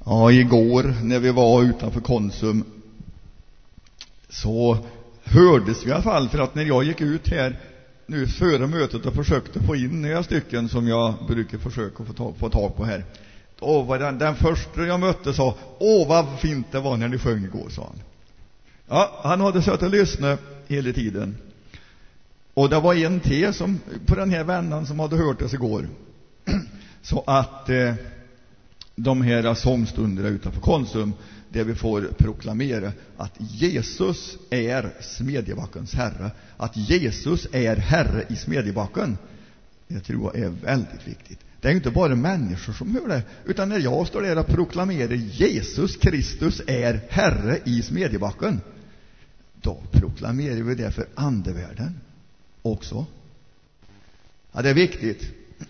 Ja, igår när vi var utanför Konsum så hördes vi i alla fall, för att när jag gick ut här nu före mötet och försökte få in några stycken som jag brukar försöka få tag på här, då var den första jag mötte sa: åh vad fint det var när ni sjöng igår, sa han. Ja, han hade suttit och lyssnat hela tiden. Och det var en till som, på den här vännen som hade hört oss igår. Så att de här sångstunderna utanför Konsum, där vi får proklamera att Jesus är Smedjebackens herre, att Jesus är herre i Smedjebacken. Det tror jag är väldigt viktigt. Det är ju inte bara människor som hör det, utan när jag står där och proklamerar Jesus Kristus är herre i Smedjebacken, då proklamerar vi det för andevärlden också. Ja, det är viktigt.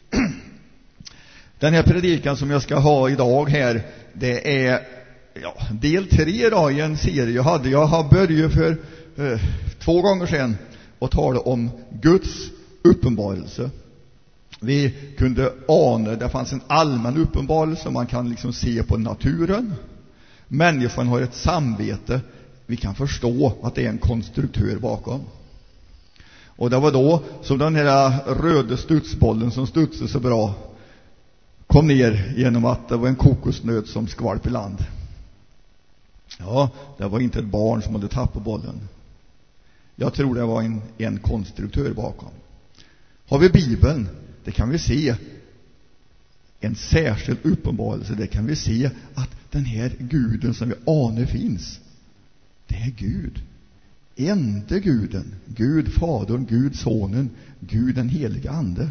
Den här predikan som jag ska ha idag här, det är del 3 då, i en serie jag har börjat för 2 gånger sedan och tala om Guds uppenbarelse. Vi kunde ana, det fanns en allmän uppenbarelse, man kan liksom se på naturen. Människan har ett samvete, vi kan förstå att det är en konstruktör bakom. Och det var då som den här röda studsbollen som studsade så bra kom ner genom att det var en kokosnöt som skvalp i land. Ja, det var inte ett barn som hade tappat bollen. Jag tror det var en konstruktör bakom. Har vi Bibeln, det kan vi se en särskild uppenbarelse. Det kan vi se att den här guden som vi anar finns, det är Gud. Enda guden, Gud Fadern, Gud Sonen, Gud den helige Ande.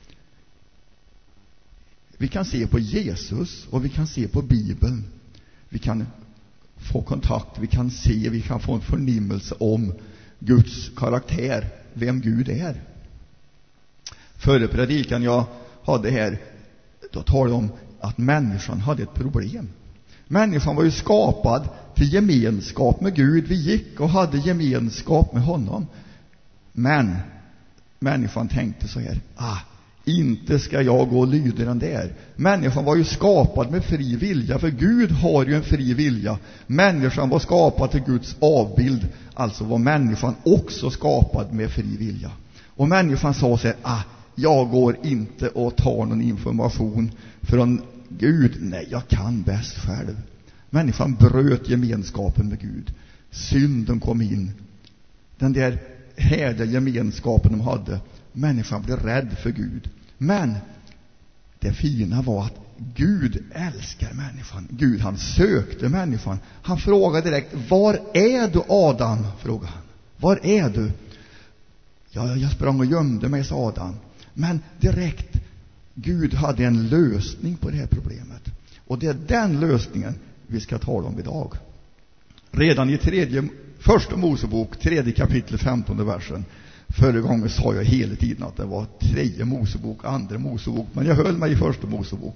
Vi kan se på Jesus och vi kan se på Bibeln. Vi kan få kontakt, vi kan få en förnimmelse om Guds karaktär, vem Gud är. Före predikan jag hade här, då talade jag om att människan hade ett problem. Människan var ju skapad till gemenskap med Gud. Vi gick och hade gemenskap med honom. Men människan tänkte så här: inte ska jag gå och lyda den där. Människan var ju skapad med fri vilja, för Gud har ju en fri vilja. Människan var skapad till Guds avbild, alltså var människan också skapad med fri vilja. Och människan sa så här: jag går inte och tar någon information från Gud. Nej, jag kan bäst själv. Människan bröt gemenskapen med Gud. Synden kom in. Den där härliga gemenskapen de hade. Människan blev rädd för Gud. Men det fina var att Gud älskar människan. Gud, han sökte människan. Han frågade direkt: var är du, Adam? Frågade han. Var är du? Ja, jag sprang och gömde mig, sa Adam. Men direkt, Gud hade en lösning på det här problemet. Och det är den lösningen vi ska tala om idag. Redan i första Mosebok, 3 kapitel, 15 versen. Förra gången sa jag hela tiden att det var 3 Mosebok, 2 Mosebok, men jag höll mig i första Mosebok.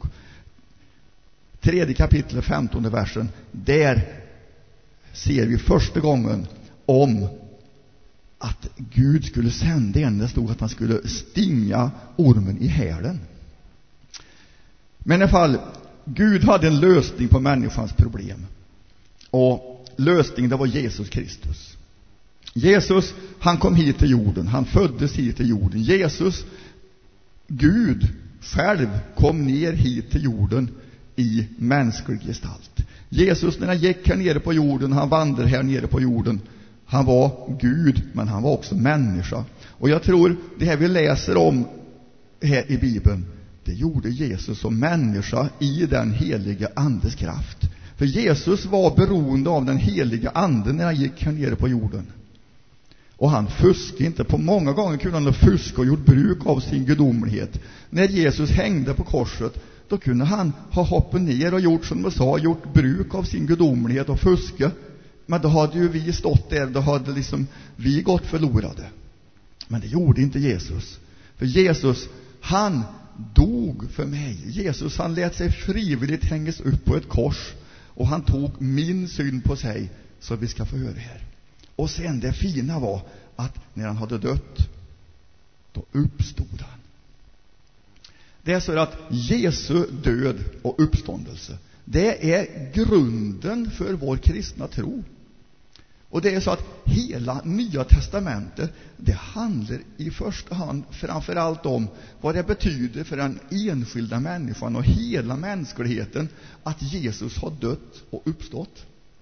3 kapitel, 15 versen. Där ser vi första gången om att Gud skulle sända en. Det stod att han skulle stinga ormen i hälen. Men i alla fall, Gud hade en lösning på människans problem. Och lösningen, det var Jesus Kristus. Jesus, han kom hit till jorden. Han föddes hit till jorden. Jesus, Gud själv, kom ner hit till jorden i mänsklig gestalt. Jesus, när han gick här nere på jorden, han vandrade här nere på jorden, han var Gud, men han var också människa. Och jag tror det här vi läser om här i Bibeln, det gjorde Jesus som människa i den heliga andes kraft. För Jesus var beroende av den heliga anden när han gick här nere på jorden. Och han fuskade inte. På många gånger kunde han fuska och gjort bruk av sin gudomlighet. När Jesus hängde på korset, då kunde han ha hoppat ner och gjort som de sa, gjort bruk av sin gudomlighet och fuska. Men då hade ju vi stått där, då hade liksom vi gått förlorade. Men det gjorde inte Jesus. För Jesus, han dog för mig. Jesus, han lät sig frivilligt hängas upp på ett kors. Och han tog min synd på sig, så vi ska få höra här. Och sen det fina var att när han hade dött, då uppstod han. Det är så att Jesu död och uppståndelse, Det är grunden för vår kristna tro. Och det är så att hela Nya testamentet, det handlar i första hand framförallt om vad det betyder för den enskilda människan och hela mänskligheten att Jesus har dött och uppstått.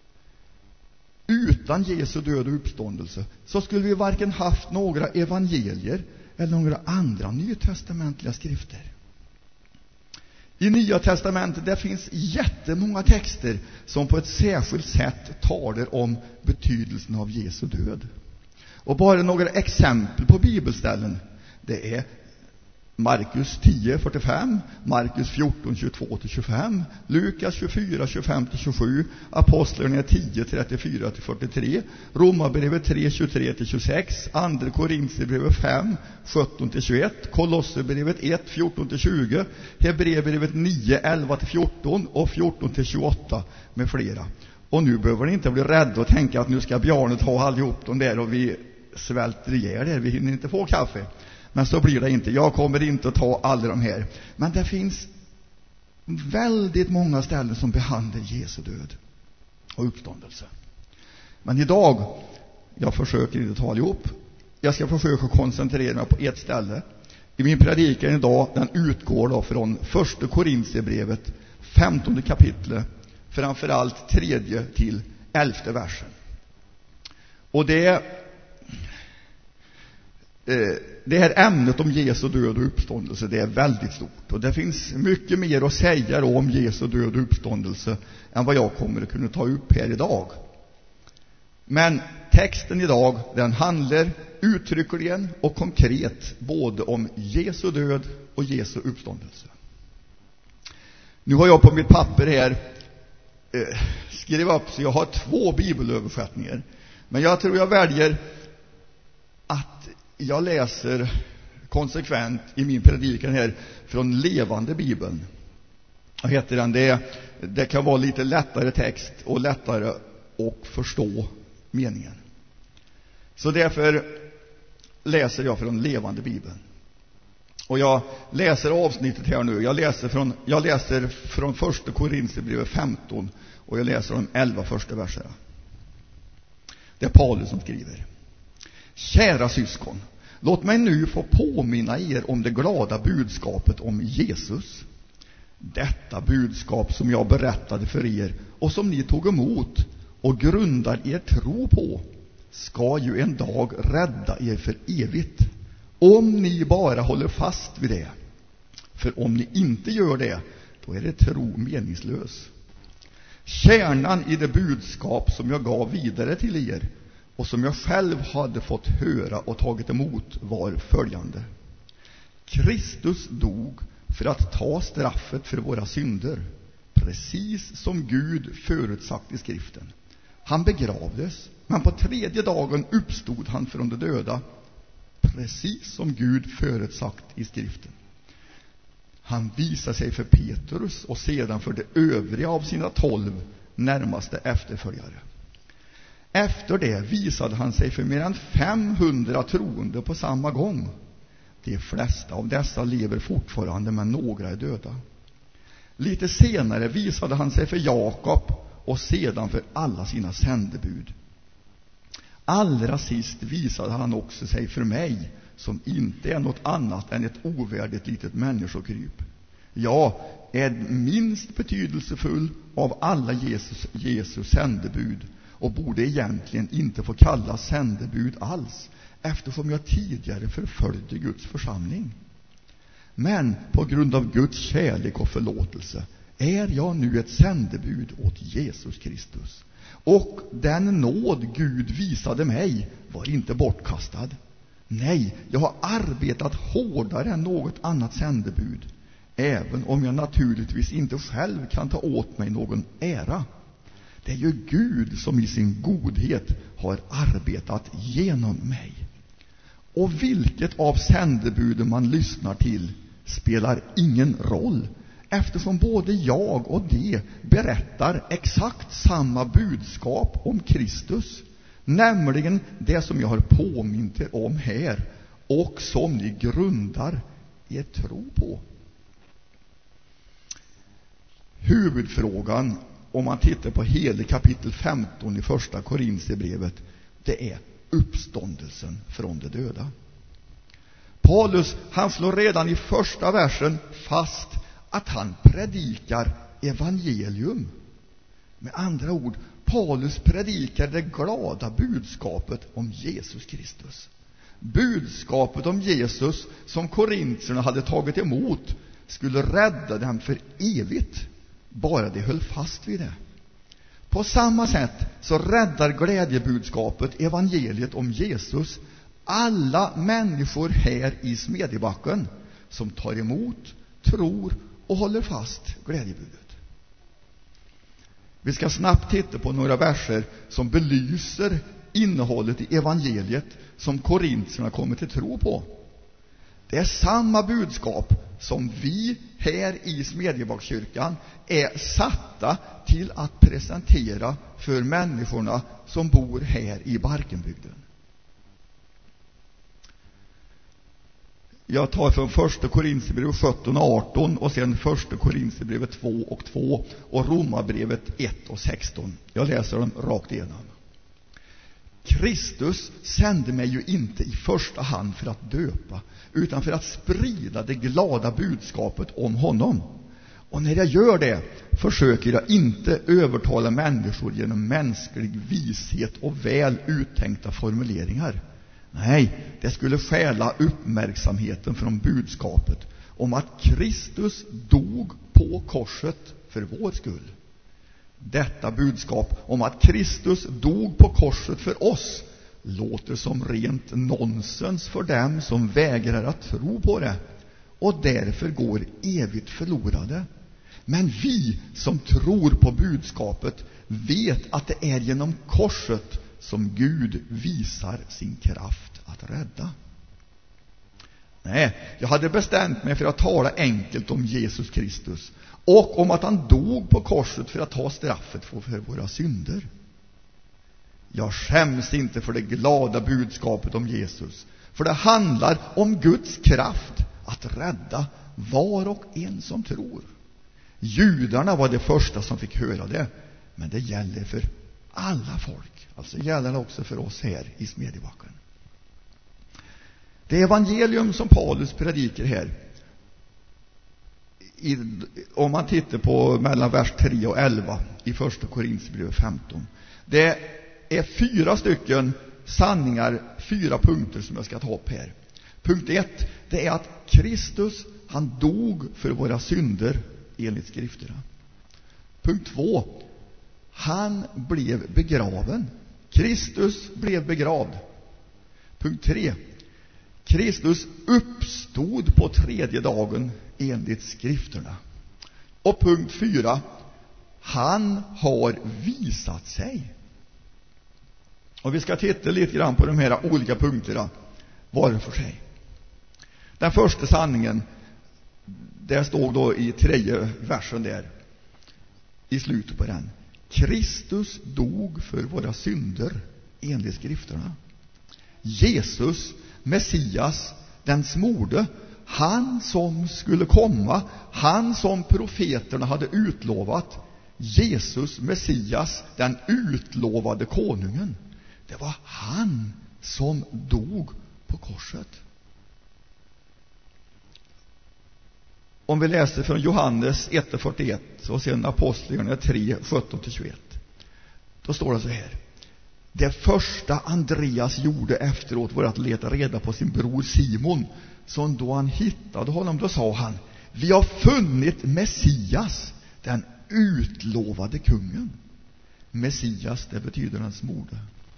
Utan Jesu död och uppståndelse så skulle vi varken haft några evangelier eller några andra nytestamentliga skrifter. I Nya testamentet det finns jättemånga texter som på ett särskilt sätt talar om betydelsen av Jesu död. Och bara några exempel på bibelställen, det är Markus 10:45, Markus 14:22-25, Lukas 24:25-27, Apostlagärningarna 10:34-43, Romarbrevet 3:23-26, Andra Korinthierbrevet 5:17-21, Kolosserbrevet 1:14-20, Hebreerbrevet 9:11-14 och 14-28 med flera. Och nu behöver ni inte bli rädda och tänka att nu ska Bjarne ta allihop de där och vi svälter ihjäl där, vi hinner inte få kaffe. Men så blir det inte. Jag kommer inte att ta alla de här. Men det finns väldigt många ställen som behandlar Jesu död och uppståndelse. Men idag, jag försöker inte ta allihop. Jag ska försöka koncentrera mig på ett ställe. I min predikan idag, den utgår då från 1 Korinthierbrevet 15 kapitlet, framförallt 3 till 11 versen. Och det här ämnet om Jesu död och uppståndelse, det är väldigt stort. Och det finns mycket mer att säga om Jesu död och uppståndelse än vad jag kommer att kunna ta upp här idag. Men texten idag, den handlar uttryckligen och konkret både om Jesu död och Jesu uppståndelse. Nu har jag på mitt papper här skrivit upp så jag har 2 bibelöversättningar. Men jag tror jag väljer att jag läser konsekvent i min predikan här från Levande Bibeln. Vad heter den? Det kan vara lite lättare text och lättare att förstå meningen. Så därför läser jag från Levande Bibeln. Och jag läser avsnittet här nu. Jag läser från 1 Korinthierbrevet 15 och jag läser de 11 första verserna. Det är Paulus som skriver. Kära syskon, låt mig nu få påminna er om det glada budskapet om Jesus. Detta budskap som jag berättade för er och som ni tog emot och grundar er tro på ska ju en dag rädda er för evigt, om ni bara håller fast vid det. För om ni inte gör det, då är det tro meningslös. Kärnan i det budskap som jag gav vidare till er och som jag själv hade fått höra och tagit emot var följande. Kristus dog för att ta straffet för våra synder, precis som Gud förutsagt i skriften. Han begravdes, men på 3:e dagen uppstod han från de döda, precis som Gud förutsagt i skriften. Han visade sig för Petrus och sedan för de övriga av sina 12 närmaste efterföljare. Efter det visade han sig för mer än 500 troende på samma gång. De flesta av dessa lever fortfarande, men några är döda. Lite senare visade han sig för Jakob och sedan för alla sina sändebud. Allra sist visade han också sig för mig, som inte är något annat än ett ovärdigt litet människokryp. Jag är minst betydelsefull av alla Jesus sändebud och borde egentligen inte få kallas sändebud alls, eftersom jag tidigare förföljde Guds församling. Men på grund av Guds kärlek och förlåtelse är jag nu ett sändebud åt Jesus Kristus. Och den nåd Gud visade mig var inte bortkastad. Nej, jag har arbetat hårdare än något annat sändebud, även om jag naturligtvis inte själv kan ta åt mig någon ära. Det är ju Gud som i sin godhet har arbetat genom mig. Och vilket av sändebuden man lyssnar till spelar ingen roll, eftersom både jag och de berättar exakt samma budskap om Kristus, nämligen det som jag har påmint er om här och som ni grundar er tro på. huvudfrågan, om man tittar på hela kapitel 15 i första Korinthierbrevet, det är uppståndelsen från de döda. Paulus, han slår redan i första versen fast att han predikar evangelium. Med andra ord, Paulus predikar det glada budskapet om Jesus Kristus. Budskapet om Jesus som korintierna hade tagit emot skulle rädda dem för evigt, bara de höll fast vid det. På samma sätt så räddar glädjebudskapet, evangeliet om Jesus, alla människor här i Smedjebacken som tar emot, tror och håller fast glädjebudet. Vi ska snabbt titta på några verser som belyser innehållet i evangeliet som korintierna kommer till tro på. Det är samma budskap som vi här i Smedjebackkyrkan är satta till att presentera för människorna som bor här i Barkenbygden. Jag tar från första Korinthierbrevet 17 och 18 och sen första Korinthierbrevet 2 och 2 och Romarbrevet 1 och 16. Jag läser dem rakt igenom. Kristus sände mig ju inte i första hand för att döpa, utan för att sprida det glada budskapet om honom. Och när jag gör det försöker jag inte övertala människor genom mänsklig vishet och väl uttänkta formuleringar. Nej, det skulle stjäla uppmärksamheten från budskapet om att Kristus dog på korset för vår skull. Detta budskap om att Kristus dog på korset för oss låter som rent nonsens för dem som vägrar att tro på det och därför går evigt förlorade. Men vi som tror på budskapet vet att det är genom korset som Gud visar sin kraft att rädda. Nej, jag hade bestämt mig för att tala enkelt om Jesus Kristus och om att han dog på korset för att ta straffet för våra synder. Jag skäms inte för det glada budskapet om Jesus, för det handlar om Guds kraft att rädda var och en som tror. Judarna var det första som fick höra det, men det gäller för alla folk. Alltså gäller det också för oss här i Smedjebacken. Det evangelium som Paulus predikar här, om man tittar på mellan vers 3 och 11 i första Korinthierbrevet 15, det är 4 stycken sanningar, 4 punkter som jag ska ta upp här. Punkt 1, det är att Kristus, han dog för våra synder enligt skrifterna. Punkt 2, han blev begraven. Kristus blev begravd. Punkt 3, Kristus uppstod på 3:e dagen enligt skrifterna. Och punkt 4, han har visat sig. Och vi ska titta lite grann på de här olika punkterna var för sig. Den första sanningen, det står då i 3:e versen där, i slutet på den. Kristus dog för våra synder enligt skrifterna. Jesus, Messias, den smorde, han som skulle komma, han som profeterna hade utlovat, Jesus, Messias, den utlovade konungen. Det var han som dog på korset. Om vi läser från Johannes 1:41 och sen Apostlagärningarna 3:17-21, då står det så här. Det första Andreas gjorde efteråt var att leta reda på sin bror Simon. Så då han hittade honom, då sa han: vi har funnit Messias, den utlovade kungen. Messias, det betyder den smorde.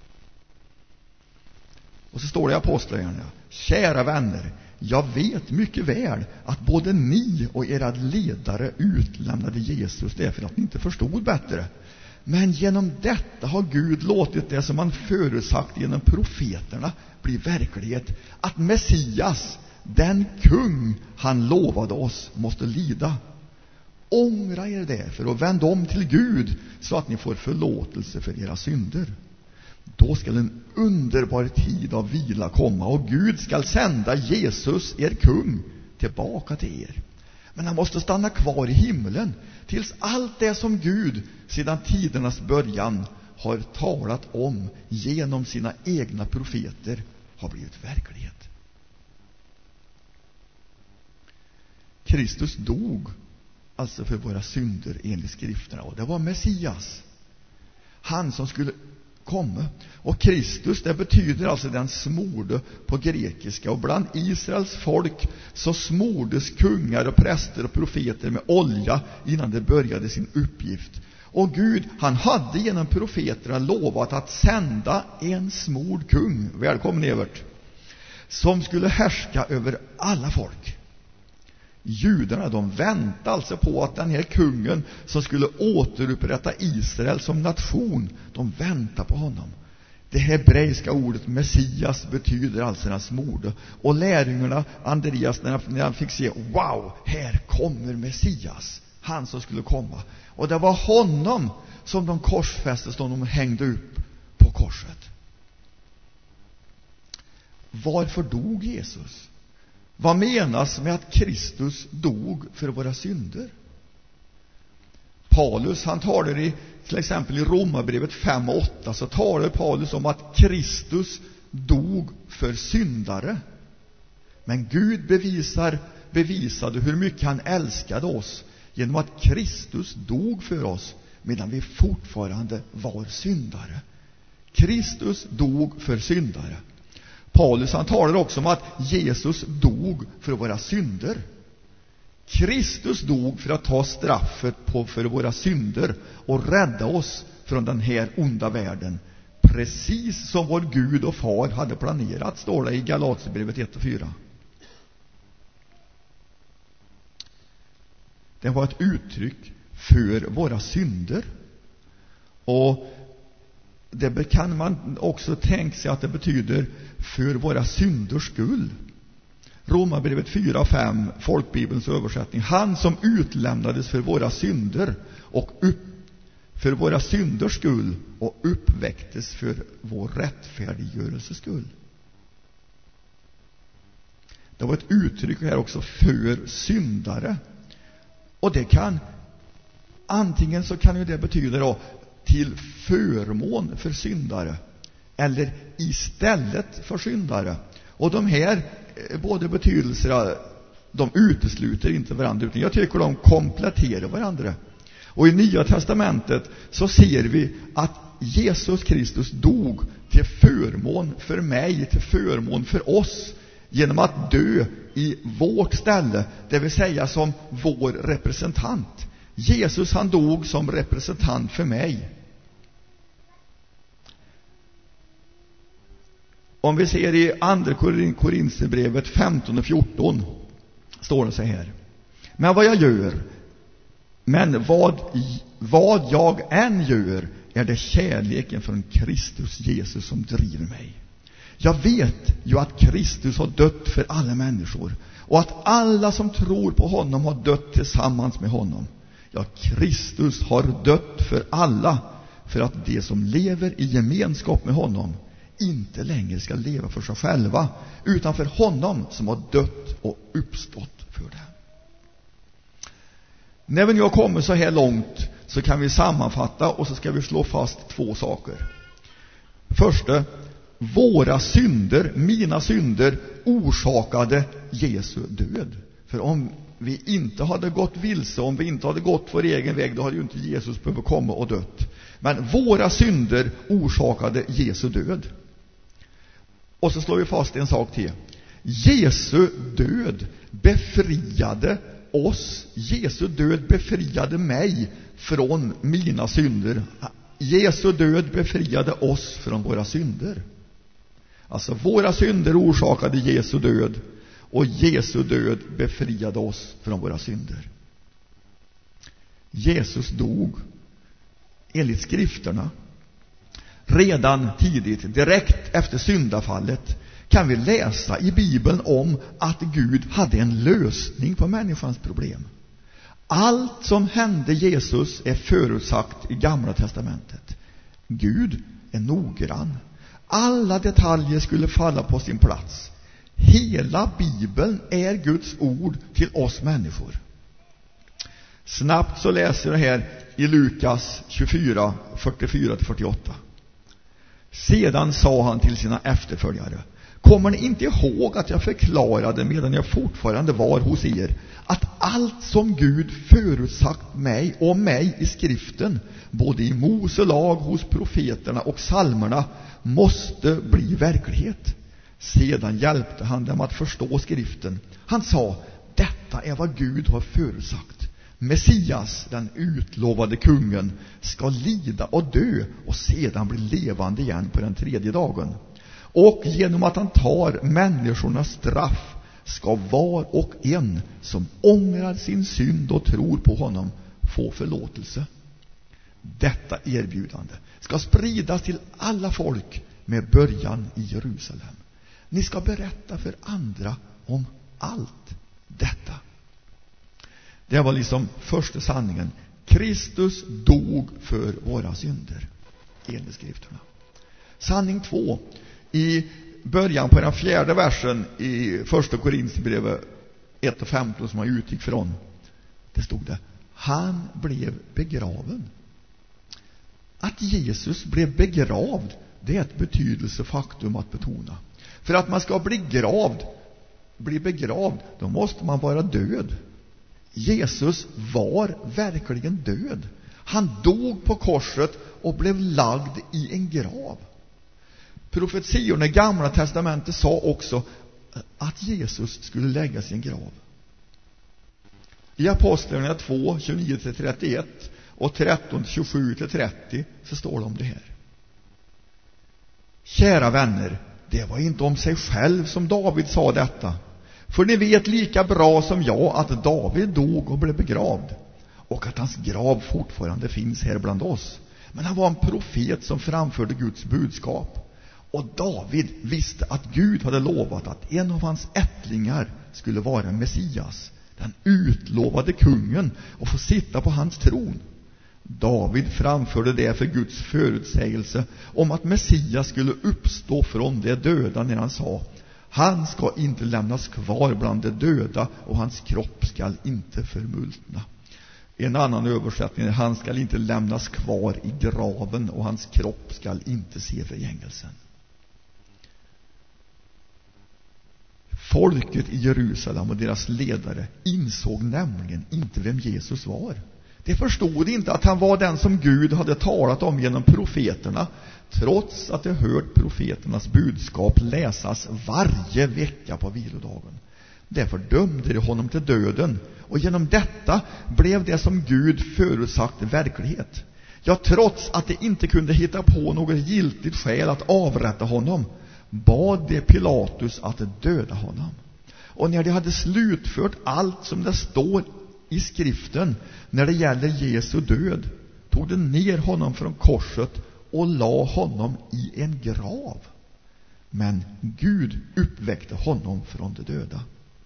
Och så står det i Apostlagärningarna: kära vänner, jag vet mycket väl att både ni och era ledare utlämnade Jesus därför att ni inte förstod bättre. Men genom detta har Gud låtit det som han förutsagt genom profeterna bli verklighet, att Messias, den kung han lovade oss, måste lida. Ångra er därför och vänd om till Gud så att ni får förlåtelse för era synder. Då skall en underbar tid av vila komma och Gud skall sända Jesus, er kung, tillbaka till er. Men han måste stanna kvar i himlen tills allt det som Gud sedan tidernas början har talat om genom sina egna profeter har blivit verklighet. Kristus dog alltså för våra synder enligt skrifterna, och det var Messias, han som skulle komma. Och Kristus, det betyder alltså den smorde på grekiska, och bland Israels folk så smordes kungar och präster och profeter med olja innan de började sin uppgift. Och Gud, han hade genom profeterna lovat att sända en smord kung, välkommen Evert, som skulle härska över alla folk. Judarna, de väntade alltså på att den här kungen som skulle återupprätta Israel som nation, de väntade på honom. Det hebreiska ordet Messias betyder alltså den smorde. Och lärjungarna, Andreas, när han fick se, wow, här kommer Messias, han som skulle komma. Och det var honom som de korsfäste, som de hängde upp på korset. Varför dog Jesus? Vad menas med att Kristus dog för våra synder? Paulus, han talar i till exempel i Romarbrevet 5:8, så talar Paulus om att Kristus dog för syndare. Men Gud bevisade hur mycket han älskade oss genom att Kristus dog för oss medan vi fortfarande var syndare. Kristus dog för syndare. Paulus, han talar också om att Jesus dog för våra synder. Kristus dog för att ta straffet för våra synder och rädda oss från den här onda världen. Precis som vår Gud och far hade planerat, står det i Galaterbrevet 1:4. Det var ett uttryck för våra synder. Och det kan man också tänka sig att det betyder för våra synders skull. Romarbrevet 4:5, folkbibelns översättning. Han som utlämnades för våra synder och för våra synders skull och uppväcktes för vår rättfärdiggörelses skull. Det var ett uttryck här också för syndare. Och det kan, antingen så kan ju det betyda då till förmån för syndare eller istället för syndare. Och de här båda betydelserna, de utesluter inte varandra, utan jag tycker de kompletterar varandra. Och i Nya testamentet så ser vi att Jesus Kristus dog till förmån för mig, till förmån för oss, genom att dö i vårt ställe, det vill säga som vår representant. Jesus, han dog som representant för mig. Om vi ser i andra Korinthierbrevet 15:14 står det så här: Men vad jag än gör är det kärleken från Kristus Jesus som driver mig. Jag vet ju att Kristus har dött för alla människor och att alla som tror på honom har dött tillsammans med honom. Ja, Kristus har dött för alla, för att de som lever i gemenskap med honom inte längre ska leva för sig själva, utan för honom som har dött och uppstått för dem. När vi nu har kommit så här långt så kan vi sammanfatta, och så ska vi slå fast två saker. Första, våra synder, mina synder, orsakade Jesu död. För om vi inte hade gått vilse, om vi inte hade gått vår egen väg, då hade ju inte Jesus behövt komma och dött. Men våra synder orsakade Jesu död. Och så slår vi fast en sak till. Jesu död befriade oss. Jesu död befriade mig från mina synder. Jesu död befriade oss från våra synder. Alltså våra synder orsakade Jesu död, och Jesu död befriade oss från våra synder. Jesus dog enligt skrifterna. Redan tidigt, direkt efter syndafallet, kan vi läsa i Bibeln om att Gud hade en lösning på människans problem. Allt som hände Jesus är förutsagt i Gamla testamentet. Gud är noggrann. Alla detaljer skulle falla på sin plats. Hela Bibeln är Guds ord till oss människor. Snabbt så läser jag här i Lukas 24, 44-48. Sedan sa han till sina efterföljare: kommer ni inte ihåg att jag förklarade medan jag fortfarande var hos er att allt som Gud förutsagt mig om mig i skriften, både i Mose lag, hos profeterna och psalmerna, måste bli verklighet? Sedan hjälpte han dem att förstå skriften. Han sa: detta är vad Gud har förutsagt. Messias, den utlovade kungen, ska lida och dö och sedan bli levande igen på den 3:e dagen. Och genom att han tar människornas straff ska var och en som ångrar sin synd och tror på honom få förlåtelse. Detta erbjudande ska spridas till alla folk med början i Jerusalem. Ni ska berätta för andra om allt detta. Det var liksom första sanningen. Kristus dog för våra synder, enligt skrifterna. Sanning 2. I början på den 4:e versen i första Korinthierbrevet 1:15 som jag utgick från, det stod det: han blev begraven. Att Jesus blev begravd, det är ett betydelsefaktum att betona. För att man ska bli begravd, då måste man vara död. Jesus var verkligen död. Han dog på korset och blev lagd i en grav. Profetiorna i Gamla testamentet sa också att Jesus skulle läggas i en grav. I Apostlagärningarna 2, 29-31 och 13, 27-30 så står det om det här. Kära vänner, det var inte om sig själv som David sa detta. För ni vet lika bra som jag att David dog och blev begravd, och att hans grav fortfarande finns här bland oss. Men han var en profet som framförde Guds budskap. Och David visste att Gud hade lovat att en av hans ättlingar skulle vara Messias, den utlovade kungen, och få sitta på hans tron. David framförde det för Guds förutsägelse om att Messias skulle uppstå från de döda när han sa: han ska inte lämnas kvar bland de döda och hans kropp ska inte förmultna. En annan översättning är: han ska inte lämnas kvar i graven och hans kropp ska inte se förgängelsen. Folket i Jerusalem och deras ledare insåg nämligen inte vem Jesus var. De förstod inte att han var den som Gud hade talat om genom profeterna, trots att de hört profeternas budskap läsas varje vecka på vilodagen. Därför dömde de honom till döden, och genom detta blev det som Gud förutsagt verklighet. Ja, trots att de inte kunde hitta på något giltigt skäl att avrätta honom, bad de Pilatus att döda honom. Och när de hade slutfört allt som det står i skriften när det gäller Jesu död, tog de ner honom från korset och la honom i en grav. Men Gud uppväckte honom från de döda.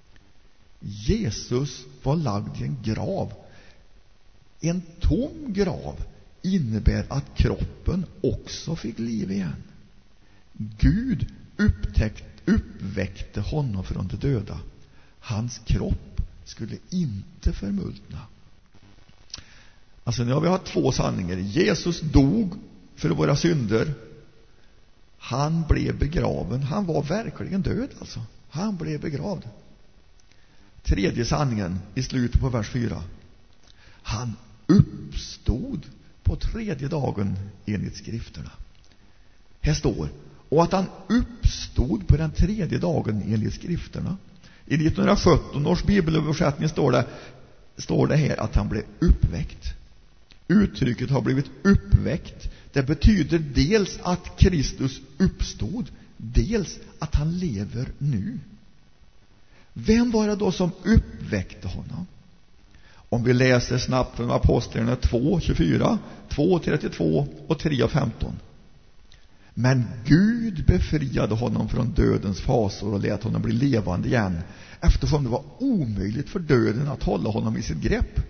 Jesus var lagd i en grav. En tom grav innebär att kroppen också fick liv igen. Gud uppväckte honom från de döda. Hans kropp skulle inte förmultna. Alltså nu har vi haft två sanningar. Jesus dog för våra synder. Han blev begraven. Han var verkligen död alltså. Han blev begravd. Tredje sanningen i slutet på vers 4. Han uppstod på 3:e dagen enligt skrifterna. Här står: och att han uppstod på den 3:e dagen enligt skrifterna. I 1917 års bibelöversättning står det här att han blev uppväckt. Uttrycket har blivit uppväckt. Det betyder dels att Kristus uppstod, dels att han lever nu. Vem var det då som uppväckte honom? Om vi läser snabbt från Apostlagärningarna 2:24, 2:32 och 3:15. Men Gud befriade honom från dödens fasor och lät honom bli levande igen, eftersom det var omöjligt för döden att hålla honom i sitt grepp.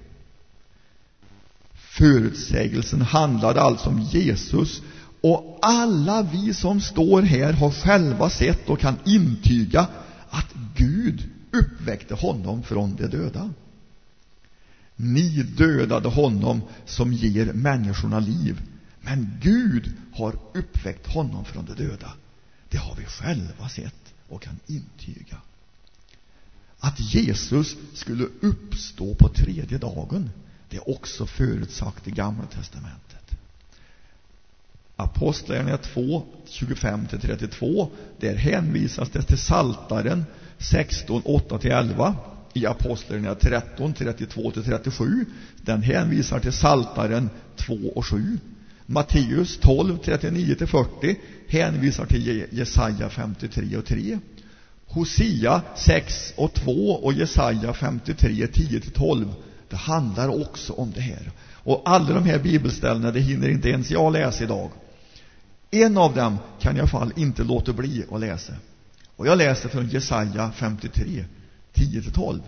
Förutsägelsen handlade alltså om Jesus, och alla vi som står här har själva sett och kan intyga att Gud uppväckte honom från de döda. Ni dödade honom som ger människorna liv, men Gud har uppväckt honom från de döda. Det har vi själva sett och kan intyga. Att Jesus skulle uppstå på tredje dagen, det är också förutsagt i Gamla testamentet. Apostlagärningarna 2, 25-32, där hänvisas det till Psaltaren 16, 8-11. I Apostlagärningarna 13, 32-37, den hänvisar till Psaltaren 2 och 7. Matteus 12, 39-40 hänvisar till Jesaja 53 och 3. Hosea 6 och 2 och Jesaja 53, 10-12. Det handlar också om det här. Och alla de här bibelställena, det hinner inte ens jag läsa idag. En av dem kan jag i alla fall inte låta bli att läsa. Och jag läser från Jesaja 53, 10-12.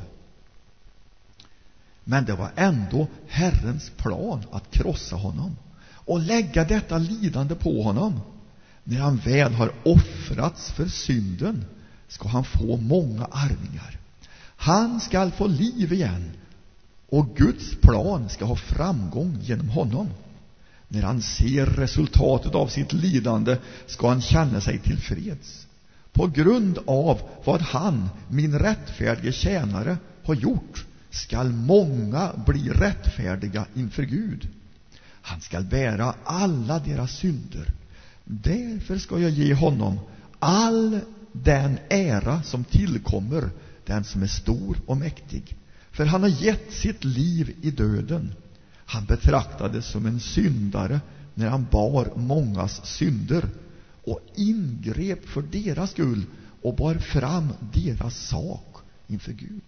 Men det var ändå Herrens plan att krossa honom och lägga detta lidande på honom. När han väl har offrats för synden ska han få många arvingar. Han ska få liv igen, och Guds plan ska ha framgång genom honom. När han ser resultatet av sitt lidande ska han känna sig tillfreds. På grund av vad han, min rättfärdige tjänare, har gjort skall många bli rättfärdiga inför Gud. Han skall bära alla deras synder. Därför ska jag ge honom all den ära som tillkommer den som är stor och mäktig. För han har gett sitt liv i döden. Han betraktades som en syndare när han bar mångas synder och ingrep för deras skull och bar fram deras sak inför Gud.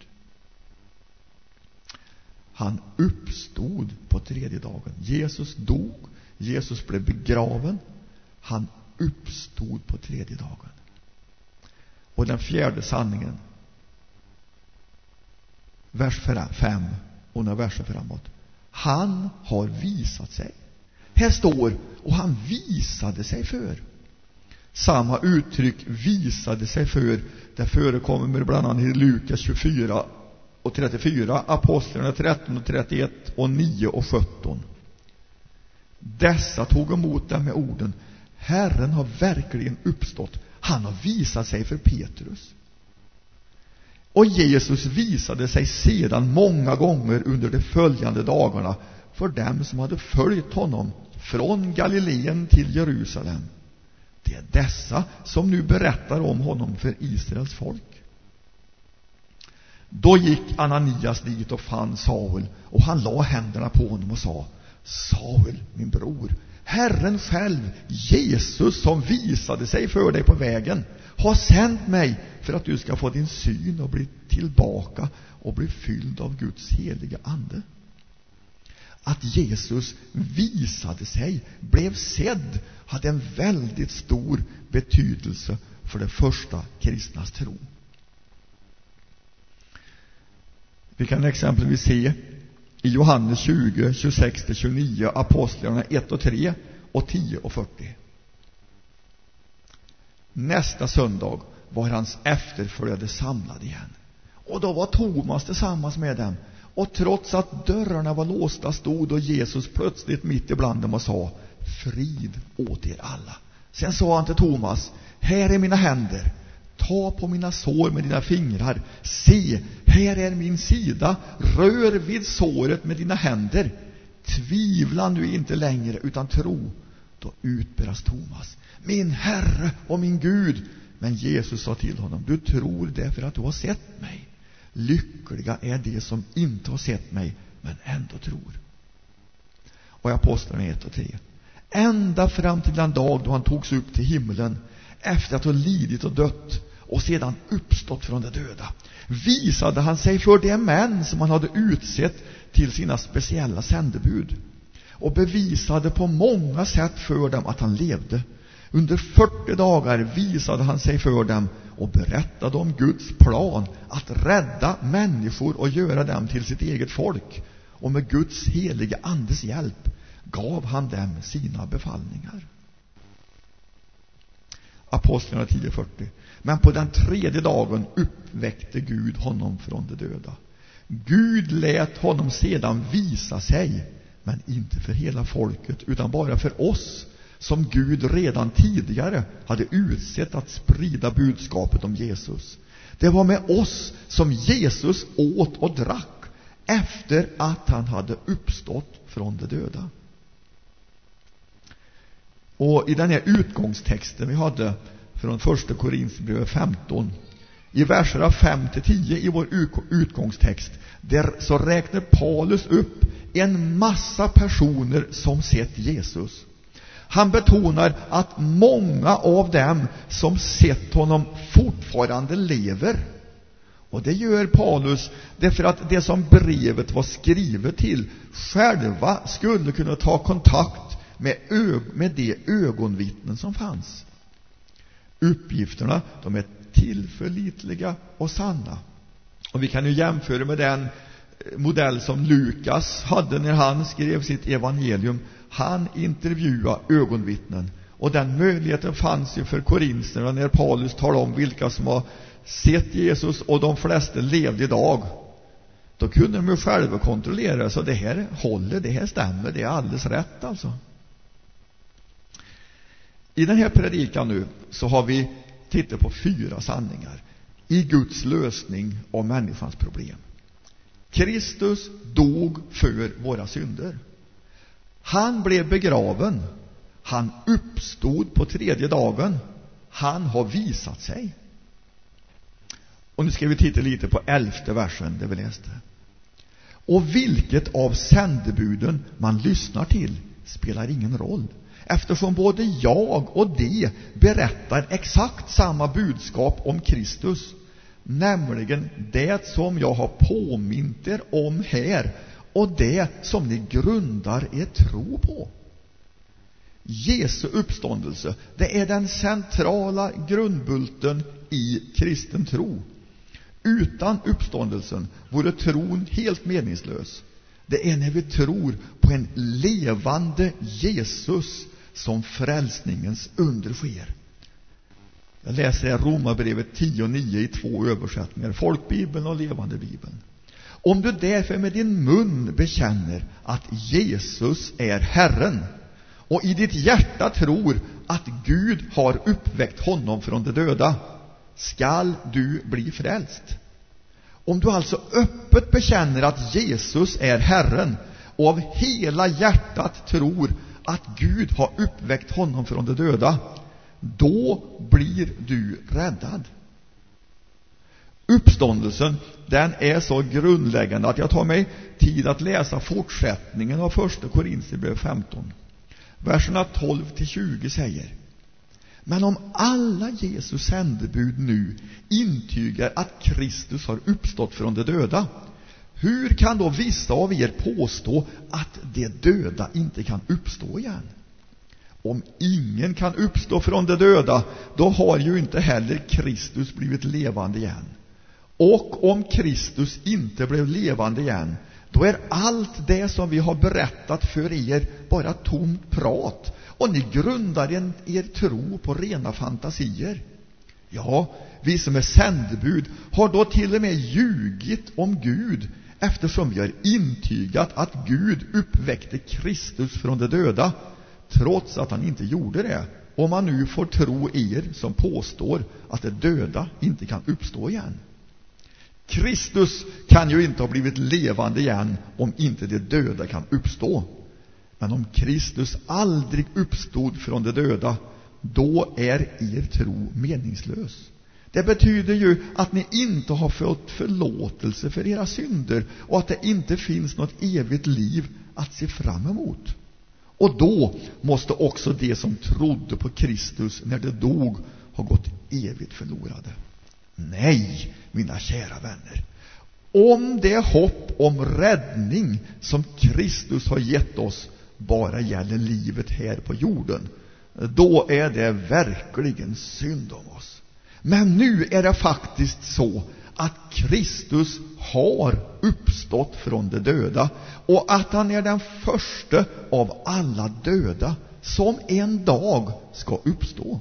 Han uppstod på tredje dagen. Jesus dog, Jesus blev begraven, han uppstod på tredje dagen. Och den fjärde sanningen, vers 5 och några verser framåt. Han har visat sig. Här står, och han visade sig för. Samma uttryck, visade sig för, det förekommer bland annat i Lukas 24 och 34, Apostlarna 13 och 31 och 9 och 17. Dessa tog emot dem med orden: Herren har verkligen uppstått. Han har visat sig för Petrus. Och Jesus visade sig sedan många gånger under de följande dagarna för dem som hade följt honom från Galileen till Jerusalem. Det är dessa som nu berättar om honom för Israels folk. Då gick Ananias dit och fann Saul, och han la händerna på honom och sa: Saul, min bror, Herren själv, Jesus, som visade sig för dig på vägen, har sänt mig för att du ska få din syn och bli tillbaka och bli fylld av Guds heliga ande. Att Jesus visade sig, blev sedd, hade en väldigt stor betydelse för det första kristnas tro. Vi kan exempelvis se i Johannes 20, 26-29, Apostlarna 1 och 3 och 10 och 40. Nästa söndag var hans efterföljare samlade igen. Och då var Thomas tillsammans med dem. Och trots att dörrarna var låsta stod och Jesus plötsligt mitt ibland dem och sa: Frid åt er alla. Sen sa han till Thomas: Här är mina händer. Ta på mina sår med dina fingrar. Se, här är min sida. Rör vid såret med dina händer. Tvivla nu inte längre utan tro. Då utbrast Thomas: Min Herre och min Gud. Men Jesus sa till honom: Du tror därför att du har sett mig. Lyckliga är de som inte har sett mig men ändå tror. Och Apostlarna 1 och 3. Ända fram till den dag då han togs upp till himlen, efter att ha lidit och dött och sedan uppstått från de döda, visade han sig för de män som han hade utsett till sina speciella sändebud, och bevisade på många sätt för dem att han levde. Under 40 dagar visade han sig för dem och berättade om Guds plan att rädda människor och göra dem till sitt eget folk. Och med Guds heliga andes hjälp gav han dem sina befallningar. Apostlarna 10:40. Men på den tredje dagen uppväckte Gud honom från de döda. Gud lät honom sedan visa sig, men inte för hela folket, utan bara för oss, som Gud redan tidigare hade utsett att sprida budskapet om Jesus. Det var med oss som Jesus åt och drack efter att han hade uppstått från de döda. Och i den här utgångstexten vi hade från första Korinthierbrevet 15, i verserna 5-10 i vår utgångstext, där så räknar Paulus upp en massa personer som sett Jesus. Han betonar att många av dem som sett honom fortfarande lever. Och det gör Paulus därför att det som brevet var skrivet till själva skulle kunna ta kontakt med de ögonvittnen som fanns. Uppgifterna, de är tillförlitliga och sanna. Och vi kan ju jämföra med den modell som Lukas hade när han skrev sitt evangelium. Han intervjuade ögonvittnen. Och den möjligheten fanns ju för korinterna när Paulus talade om vilka som har sett Jesus, och de flesta levde idag. Då kunde de ju själva kontrollera, så det här håller, det här stämmer, det är alldeles rätt alltså. I den här predikan nu så har vi tittat på 4 sanningar i Guds lösning av människans problem. Kristus dog för våra synder. Han blev begraven. Han uppstod på 3:e dagen. Han har visat sig. Och nu ska vi titta lite på 11:e versen där vi läste. Och vilket av sändebuden man lyssnar till spelar ingen roll, eftersom både jag och de berättar exakt samma budskap om Kristus, nämligen det som jag har påmint er om här och det som ni grundar er tro på. Jesu uppståndelse, det är den centrala grundbulten i kristen tro. Utan uppståndelsen vore tron helt meningslös. Det är när vi tror på en levande Jesus som frälsningens under sker. Jag läser Romarbrevet 10:9 i 2 översättningar, Folkbibeln och Levande Bibeln. Om du därför med din mun bekänner att Jesus är Herren och i ditt hjärta tror att Gud har uppväckt honom från de döda, skall du bli frälst. Om du alltså öppet bekänner att Jesus är Herren och av hela hjärtat tror att Gud har uppväckt honom från de döda, då blir du räddad. Uppståndelsen, den är så grundläggande att jag tar mig tid att läsa fortsättningen av första Korinthierbrevet 15. Verserna 12-20 säger: men om alla Jesus sändebud nu intygar att Kristus har uppstått från de döda, hur kan då vissa av er påstå att de döda inte kan uppstå igen? Om ingen kan uppstå från de döda, då har ju inte heller Kristus blivit levande igen. Och om Kristus inte blev levande igen, då är allt det som vi har berättat för er bara tomt prat, och ni grundar er tro på rena fantasier. Ja, vi som är sändebud har då till och med ljugit om Gud, eftersom vi har intygat att Gud uppväckte Kristus från de döda, trots att han inte gjorde det. Om man nu får tro er som påstår att de döda inte kan uppstå igen. Kristus kan ju inte ha blivit levande igen om inte de döda kan uppstå. Men om Kristus aldrig uppstod från de döda, då är er tro meningslös. Det betyder ju att ni inte har fått förlåtelse för era synder och att det inte finns något evigt liv att se fram emot. Och då måste också de som trodde på Kristus när de dog ha gått evigt förlorade. Nej, mina kära vänner. Om det hopp om räddning som Kristus har gett oss bara gäller livet här på jorden, då är det verkligen synd om oss. Men nu är det faktiskt så att Kristus har uppstått från de döda och att han är den första av alla döda som en dag ska uppstå.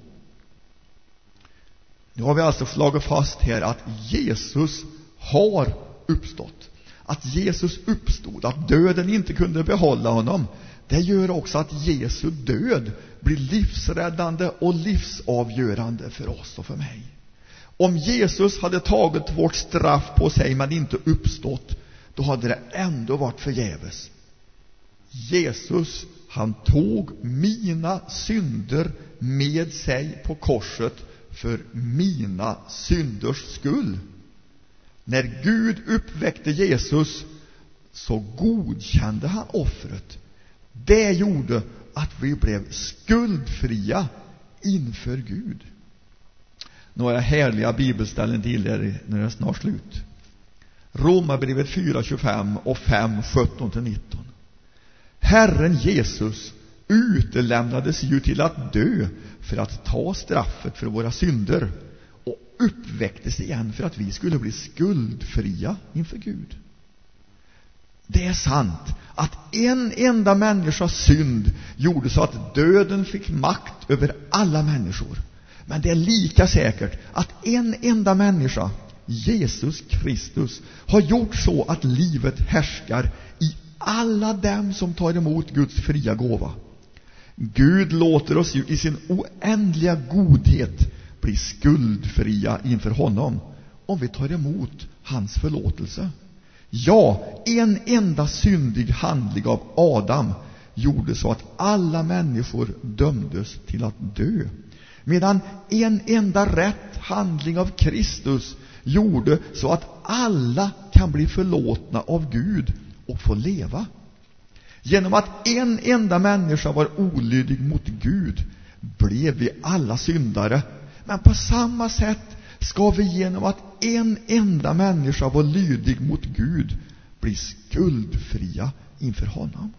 Nu har vi alltså slagit fast här att Jesus har uppstått. att Jesus uppstod, att döden inte kunde behålla honom, det gör också att Jesu död blir livsräddande och livsavgörande för oss och för mig. Om Jesus hade tagit vårt straff på sig men inte uppstått, då hade det ändå varit förgäves. Jesus, han tog mina synder med sig på korset för mina synders skull. När Gud uppväckte Jesus så godkände han offret. Det gjorde att vi blev skuldfria inför Gud. Några härliga bibelställen till er när det är snart slut. Romarbrevet 4:25 och 5:17-19. Herren Jesus utelämnades ju till att dö för att ta straffet för våra synder och uppväcktes igen för att vi skulle bli skuldfria inför Gud. Det är sant att en enda människas synd gjorde så att döden fick makt över alla människor. Men det är lika säkert att en enda människa, Jesus Kristus, har gjort så att livet härskar i alla dem som tar emot Guds fria gåva. Gud låter oss ju i sin oändliga godhet bli skuldfria inför honom om vi tar emot hans förlåtelse. Ja, en enda syndig handling av Adam gjorde så att alla människor dömdes till att dö. Medan en enda rätt handling av Kristus gjorde så att alla kan bli förlåtna av Gud och få leva. Genom att en enda människa var olydig mot Gud blev vi alla syndare. Men på samma sätt ska vi genom att en enda människa var lydig mot Gud bli skuldfria inför honom.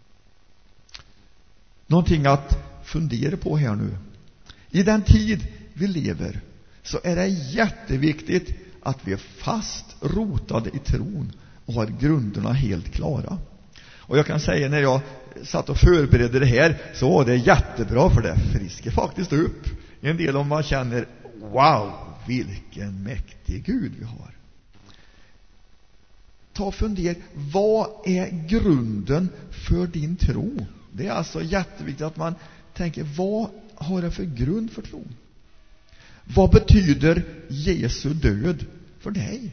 Någonting att fundera på här nu. I den tid vi lever så är det jätteviktigt att vi är fast rotade i tron och har grunderna helt klara. Och jag kan säga, när jag satt och förberedde det här så var det jättebra, för det friskar faktiskt upp en del om man känner, wow, vilken mäktig Gud vi har. Ta och fundera, vad är grunden för din tro? Det är alltså jätteviktigt att man tänker, vad har jag för grund för tro? Vad betyder Jesu död för dig?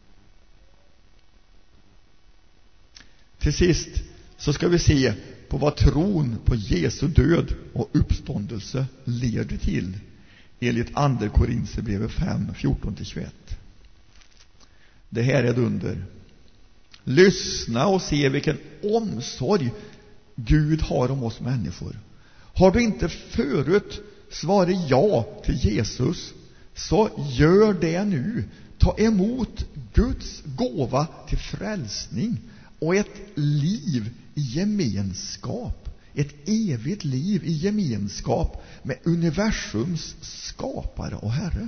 Till sist så ska vi se på vad tron på Jesu död och uppståndelse leder till enligt 2 Korinthierbrevet 5:14-21. Det här är ett under. Lyssna och se vilken omsorg Gud har om oss människor. Har du inte förut svarat ja till Jesus, så gör det nu. Ta emot Guds gåva till frälsning och ett liv i gemenskap. Ett evigt liv i gemenskap med universums skapare och Herre.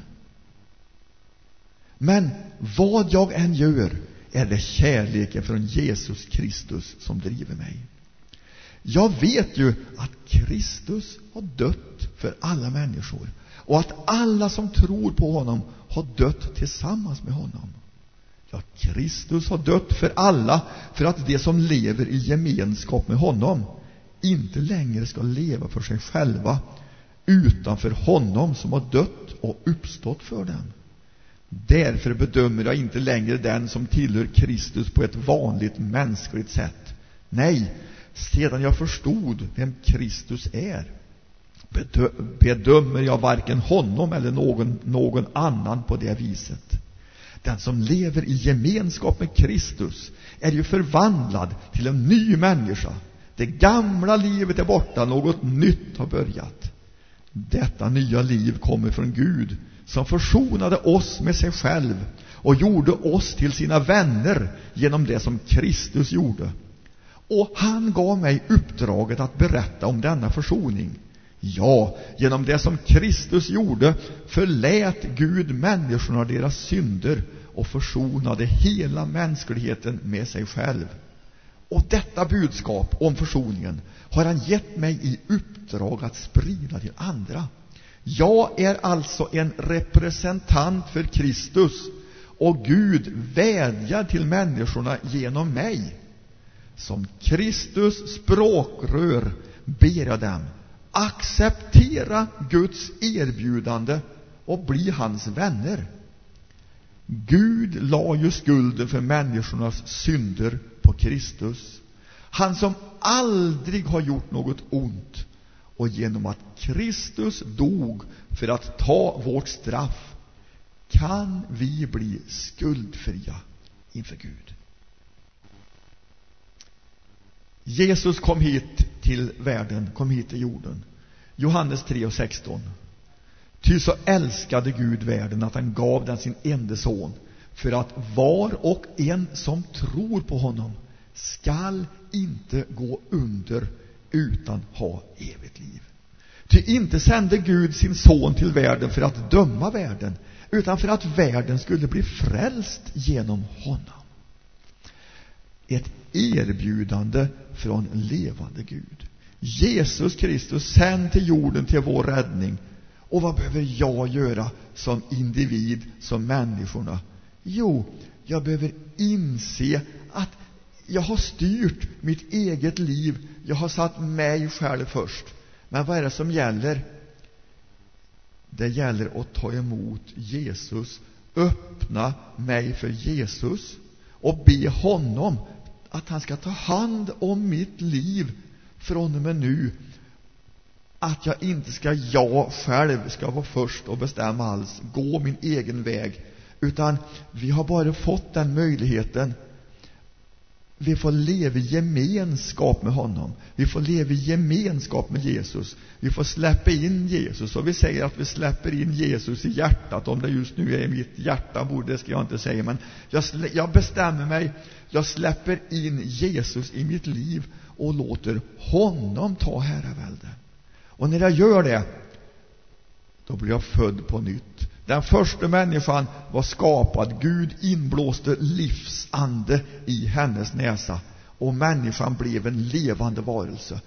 Men vad jag än gör är det kärleken från Jesus Kristus som driver mig. Jag vet ju att Kristus har dött för alla människor och att alla som tror på honom har dött tillsammans med honom. Ja, Kristus har dött för alla för att de som lever i gemenskap med honom inte längre ska leva för sig själva utan för honom som har dött och uppstått för dem. Därför bedömer jag inte längre den som tillhör Kristus på ett vanligt mänskligt sätt. Nej, sedan jag förstod vem Kristus är bedömer jag varken honom eller någon annan på det viset. Den som lever i gemenskap med Kristus är ju förvandlad till en ny människa. Det gamla livet är borta, något nytt har börjat. Detta nya liv kommer från Gud, som försonade oss med sig själv och gjorde oss till sina vänner genom det som Kristus gjorde. Och han gav mig uppdraget att berätta om denna försoning. Ja, genom det som Kristus gjorde förlät Gud människorna deras synder och försonade hela mänskligheten med sig själv. Och detta budskap om försoningen har han gett mig i uppdrag att sprida till andra. Jag är alltså en representant för Kristus Och Gud vädjar till människorna genom mig. Som Kristus språkrör ber jag dem acceptera Guds erbjudande och bli hans vänner. Gud la ju skulden för människornas synder på Kristus. Han som aldrig har gjort något ont. Och genom att Kristus dog för att ta vårt straff kan vi bli skuldfria inför Gud. Jesus kom hit till världen, kom hit till jorden. Johannes 3:16. Ty så älskade Gud världen att han gav den sin enda son, för att var och en som tror på honom skall inte gå under utan ha evigt liv. Ty inte sände Gud sin son till världen för att döma världen, utan för att världen skulle bli frälst genom honom. Ett erbjudande från levande Gud. Jesus Kristus sänd till jorden till vår räddning. Och vad behöver jag göra som individ, som människorna? Jo, jag behöver inse att jag har styrt mitt eget liv. Jag har satt mig själv först. Men vad är det som gäller? Det gäller att ta emot Jesus. Öppna mig för Jesus. Och be honom att han ska ta hand om mitt liv från och med nu. Att jag själv ska vara först och bestämma alls. Gå min egen väg. Utan vi har bara fått den möjligheten. Vi får leva i gemenskap med honom. Vi får leva i gemenskap med Jesus. Vi får släppa in Jesus. Och vi säger att vi släpper in Jesus i hjärtat. Om det just nu är i mitt hjärta, det ska jag inte säga. Men jag bestämmer mig. Jag släpper in Jesus i mitt liv och låter honom ta herravälde. Och när jag gör det, då blir jag född på nytt. Den första människan var skapad. Gud inblåste livsande i hennes näsa. Och människan blev en levande varelse.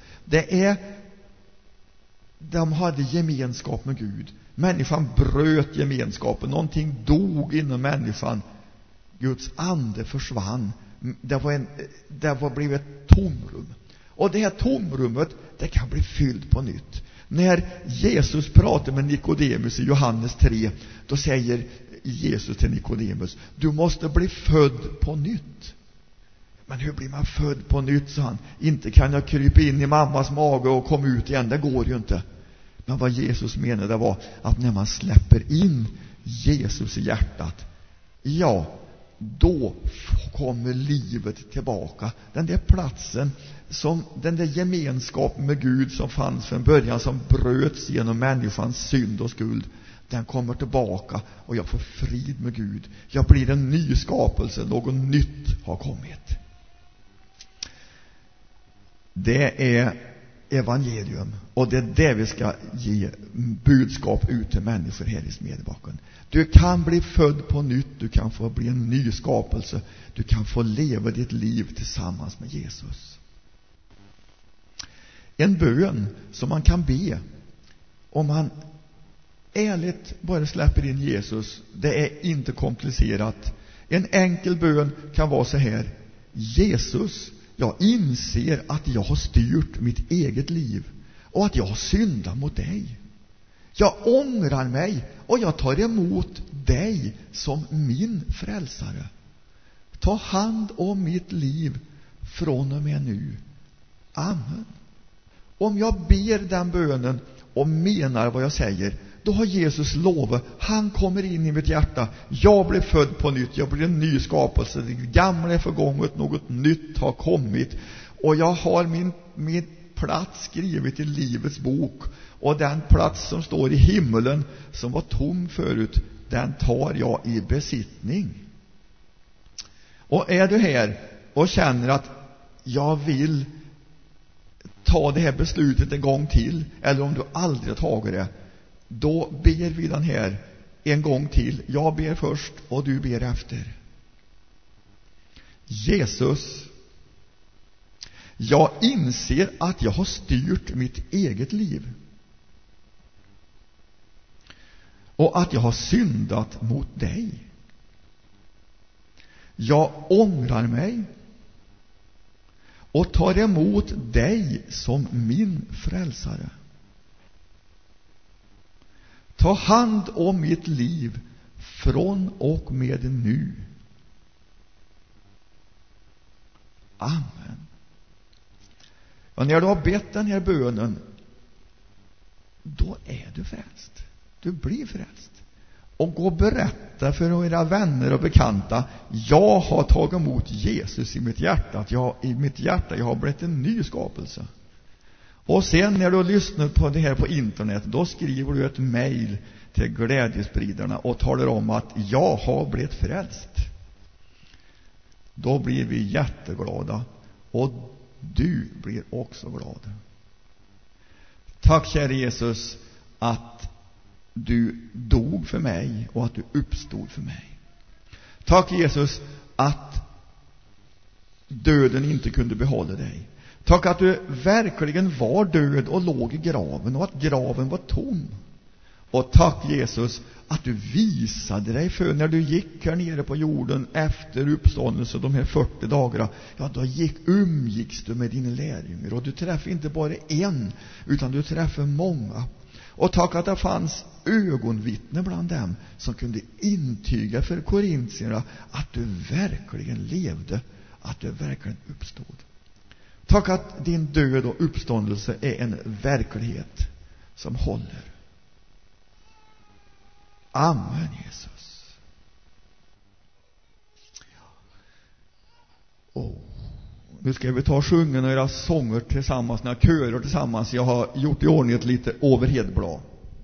De hade gemenskap med Gud. Människan bröt gemenskapen. Någonting dog inom människan. Guds ande försvann. Det blev ett tomrum. Och det här tomrummet, det kan bli fyllt på nytt. När Jesus pratar med Nikodemus i Johannes 3, då säger Jesus till Nikodemus: du måste bli född på nytt. Men hur blir man född på nytt, sa han. Inte kan jag krypa in i mammas mage och komma ut igen, det går ju inte. Men vad Jesus menade var att när man släpper in Jesus i hjärtat, ja, då kommer livet tillbaka. Den där platsen, den där gemenskapen med Gud som fanns från början, som bröts genom människans synd och skuld, den kommer tillbaka och jag får frid med Gud. Jag blir en ny skapelse, något nytt har kommit. Det är evangelium, och det är det vi ska ge budskap ut till människor här i Smedjebacken. Du kan bli född på nytt, du kan få bli en ny skapelse, du kan få leva ditt liv tillsammans med Jesus. En bön som man kan be om man ärligt bara släpper in Jesus, det är inte komplicerat. En enkel bön kan vara så här: Jesus, jag inser att jag har styrt mitt eget liv och att jag har syndat mot dig. Jag ångrar mig och jag tar emot dig som min frälsare. Ta hand om mitt liv från och med nu. Amen. Om jag ber den bönen och menar vad jag säger, då har Jesus lovat. Han kommer in i mitt hjärta. Jag blir född på nytt. Jag blir en ny skapelse. Det gamla är förgånget. Något nytt har kommit. Och jag har min plats skrivet i livets bok. Och den plats som står i himmelen, som var tom förut, den tar jag i besittning. Och är du här och känner att jag vill ta det här beslutet en gång till, eller om du aldrig har tagit det, då ber vi den här en gång till. Jag ber först och du ber efter. Jesus, jag inser att jag har styrt mitt eget liv och att jag har syndat mot dig. Jag ångrar mig och tar emot dig som min frälsare. Ta hand om mitt liv från och med nu. Amen. Och när du har bett den här bönen, då är du frälst. Du blir frälst. Och gå och berätta för era vänner och bekanta: jag har tagit emot Jesus i mitt hjärta. Att jag har blivit en ny skapelse. Och sen när du lyssnar på det här på internet, då skriver du ett mejl till glädjespridarna och talar om att jag har blivit frälst. Då blir vi jätteglada. Och du blir också glad. Tack, kära Jesus, att du dog för mig och att du uppstod för mig. Tack, Jesus, att döden inte kunde behålla dig. Tack att du verkligen var död och låg i graven och att graven var tom. Och tack, Jesus, att du visade dig för när du gick här nere på jorden efter uppståndelse de här 40 dagarna. Ja, då umgicks du med dina lärjungar och du träffade inte bara en, utan du träffade många. Och tack att det fanns ögonvittnen bland dem som kunde intyga för korintierna att du verkligen levde, att du verkligen uppstod. Tack att din död och uppståndelse är en verklighet som håller. Amen, Jesus. Nu ska vi ta och sjunga några sånger tillsammans, några körer tillsammans. Jag har gjort i ordning ett lite overheadblad.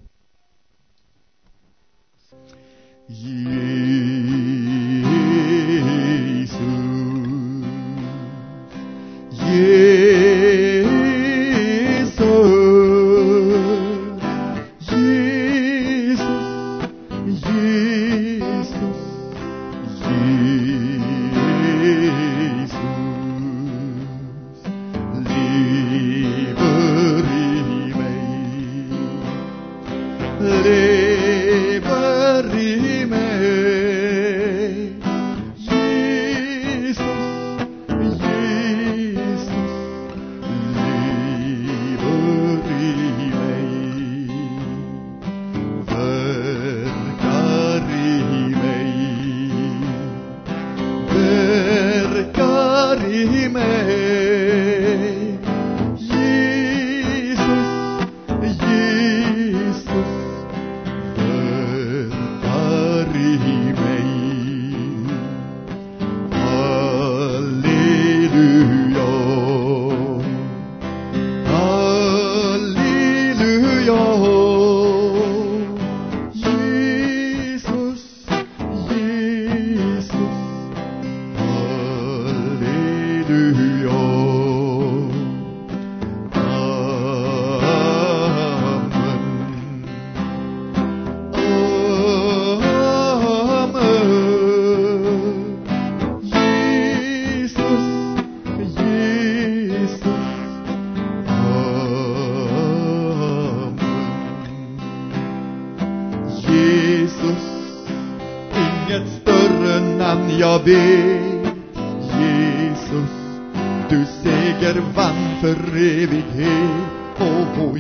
Jag vet, Jesus, du seger vann för evighet. Åh,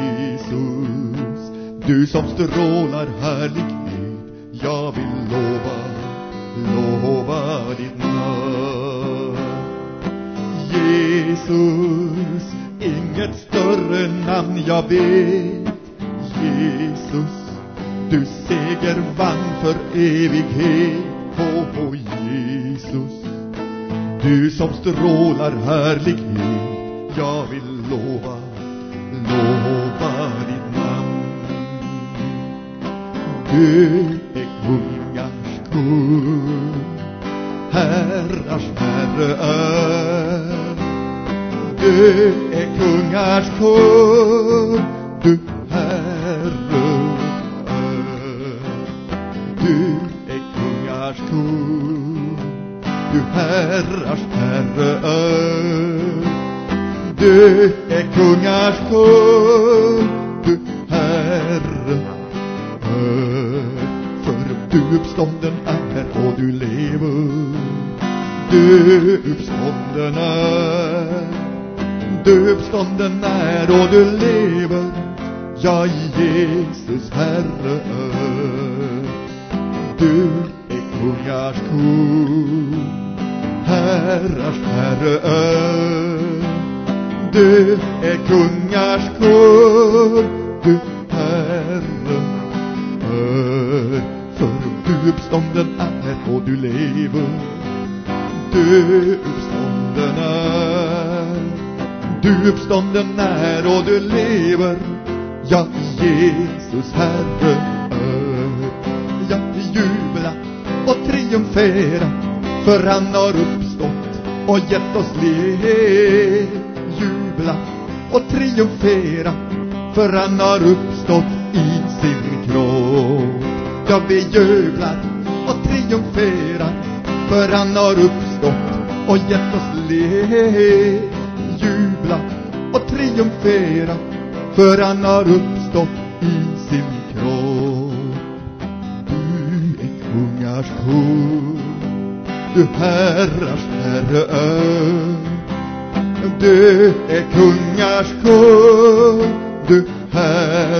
Jesus, du som strålar härlighet. Jag vill lova ditt namn. Jesus, inget större namn jag vet. Jesus, du seger vann för evighet. Åh, Jesus, du som strålar härlighet. Jag vill lova ditt namn. Du är kungars kung, herrars herre är. Du är kungars kung, du herre är. Du kung, du herrars herre är. Du är kungars kung, du herre är. För du uppstånden är och du lever. Du uppstånden är, du uppstånden är och du lever. Ja, Jesus Herre är. Du är kungars kung, herrars Herre är. Du är kungars kung, du Herre är. För du uppstånden är och du lever. Du uppstånden är, du uppstånden är och du lever. Ja, Jesus Herre är. Ja, jubla och triumfera, för han har uppstått och gett oss liv. Jubla och triumfera, för han har uppstått i sin kropp. Ja, vi jublar och triumferar, för han har uppstått och gett oss liv. Jubla och triumfera, för han har uppstått i sin kropp. Du är kungars kung, du herrars Herre är. Du är kungars kung, du Herre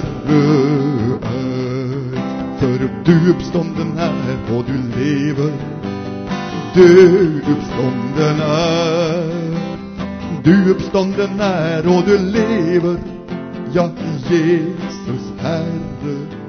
är. För du uppstånden är och du lever. Du uppstånden är, du uppstånden är och du lever. Ja, Jesus Herre